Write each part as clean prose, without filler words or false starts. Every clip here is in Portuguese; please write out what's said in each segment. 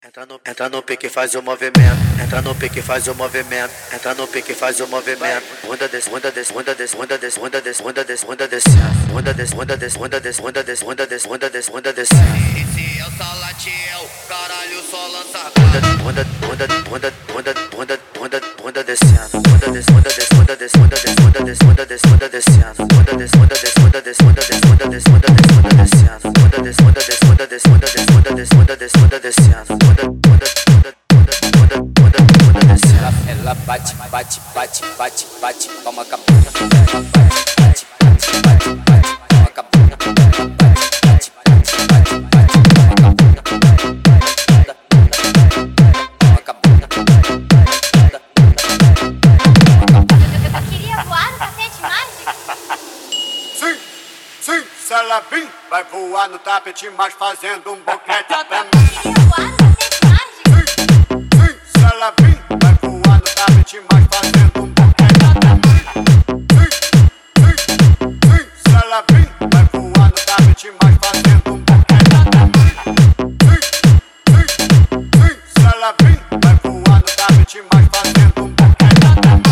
Entra no pique, faz o movimento. Entra no pique, faz o movimento. Entra no pique, faz o movimento. Bunda desce, bunda desce, bunda desce, bunda desce, bunda desce, bunda desce, bunda desce. Bunda desce, bunda desce, bunda desce, bunda desce, bunda desce, bunda desce, bunda desce. Esse é o Salatiel, caralho, só lança Bunda, bunda, bunda, bunda, bunda, bunda, bunda descendo. Bunda desce, bunda desce, bunda desce, bunda desce, bunda desce, bunda desce, bunda descendo. Bunda desce, bunda desce, bunda desce, bunda desce, bunda desce, bunda desce, bunda descendo. Bunda desce, bunda desce, bunda desce, bunda desce, bunda desce, bunda desce, bunda descendo. Ela bate, bate, bate, bate, bate, toma cabuna. Bate, bate, bate, bate, bate, toma cabuna. Bate, bate, bate, bate, toma cabuna. Toma cabuna. Eu queria voar no tapete mágico. Sim, sim, se ela vir, vai voar no tapete, mas fazendo um boquete pra mim. Eu queria voar no tapete mágico. Sim, se ela vir, vai voar no tapete, mas fazendo um boquete pra mim. Sim, se ela vir, vai voar no tapete, mas fazendo um boquete pra mim. Sim, se ela vir, vai voar no tapete, mas fazendo um boquete pra mim.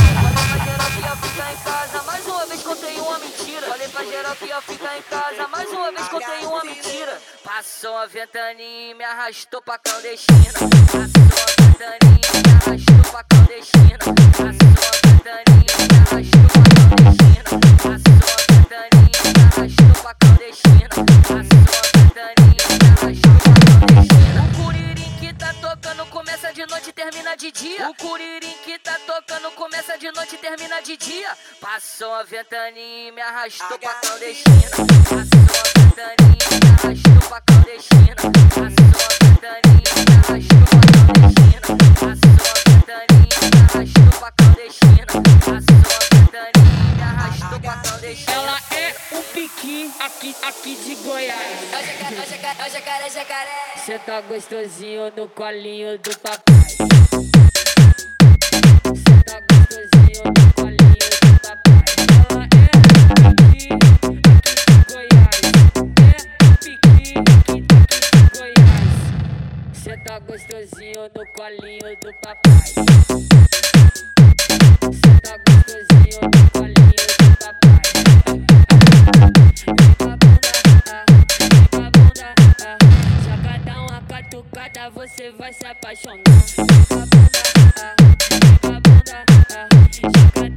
Mais uma vez contei uma mentira. Falei pra geral que ia ficar em casa. Mais uma vez contei uma mentira. Passou a ventaninha e me arrastou pra clandestina. Passou a ventaninha e me arrastou pra clandestina. Passou a ventaninha e me arrastou pra clandestina. Passou a ventaninha e me arrastou pra clandestina. Passou a ventaninha e me arrastou pra clandestina. O curirim que tá tocando começa de noite e termina de dia. O curirim que tá tocando começa de noite e termina de dia. Passou a ventaninha e me arrastou pra clandestina. Passou a ventaninha e me arrastou pra clandestina. Passou a ventaninha e me arrastou pra clandestina. Passou a ventaninha e me arrastou pra clandestina. Passou a ventaninha e me arrastou pra clandestina. Ela é o piqui aqui de Goiás. É o jacaré, jacaré. Cê tá gostosinho no colinho do papai. Cê tá gostosinho no colinho do papai. Ela é piqui aqui de Goiás. É piqui aqui de Goiás. Cê tá gostosinho no colinho do papai. Cê tá gostosinho no colinho do papai. Já cada uma catucada você vai se apaixonar. Já cada